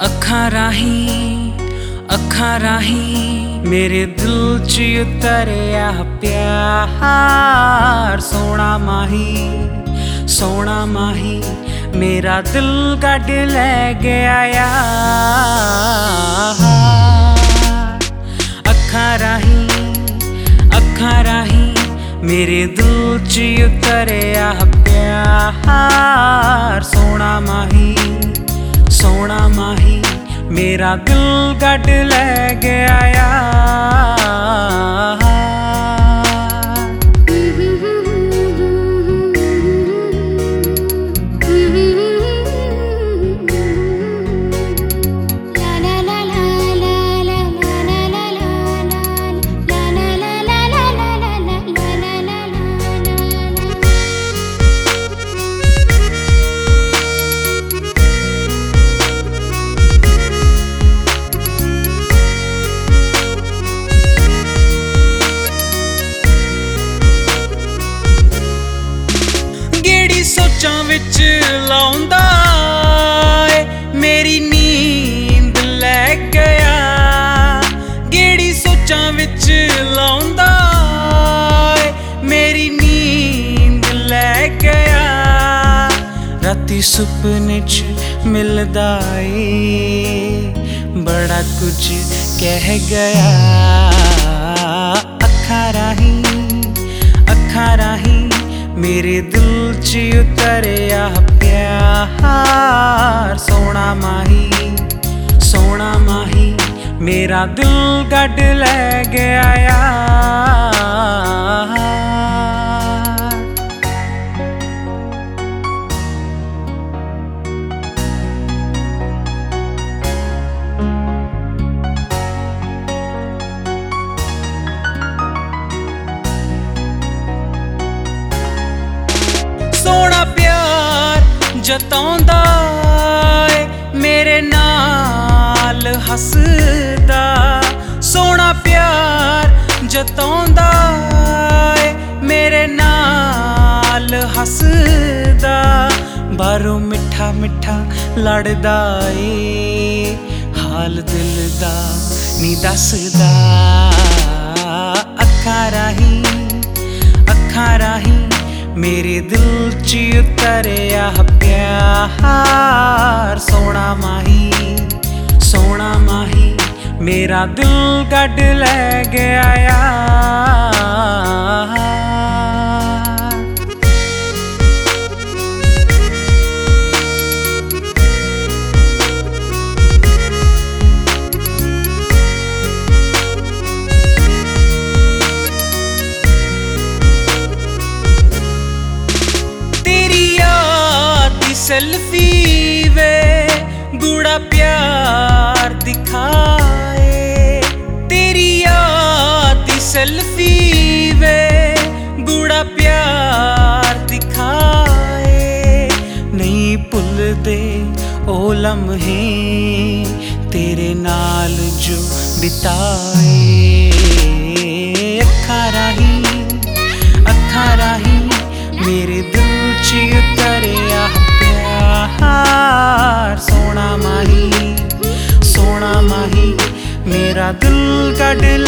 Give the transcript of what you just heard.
अखां राहीं मेरे दिल च उतरिया प्यार। सोना माही मेरा दिल कढ ले गया यार। अखां राहीं मेरे दिल च उतरिया प्यार। सोना माही मेरा दिल कढ ले गया यार। सोचां विच लाउंदा मेरी नींद लै गया। गेड़ी सोचां विच लाउंदा मेरी नींद लै गया। राती सुपने च मिलदा बड़ा कुछ कह गया। अखां राहीं मेरे दिल च उतरिया प्यार। सोना माही मेरा दिल कढ ले गया यार। सोना प्यार जताउंदा मेरे नाल हसदा। सोना प्यार जताउंदा मेरे नाल हसदा। बारों मिठा लड़दा हाल दिल दा नी दसदा। अखां राहीं मेरे दिल च उतरिया प्यार। सोना माही मेरा दिल कढ ले गया यार। सेल्फी वे गूढ़ा प्यार दिखाए। तेरी याद सेल्फी वे गूढ़ा प्यार दिखाए। नहीं भुलदे ओ लम्हे तेरे नाल जो बिताए। अखां राहीं मेरे दिल च उतरिया प्यार। सोना माही मेरा दिल कढ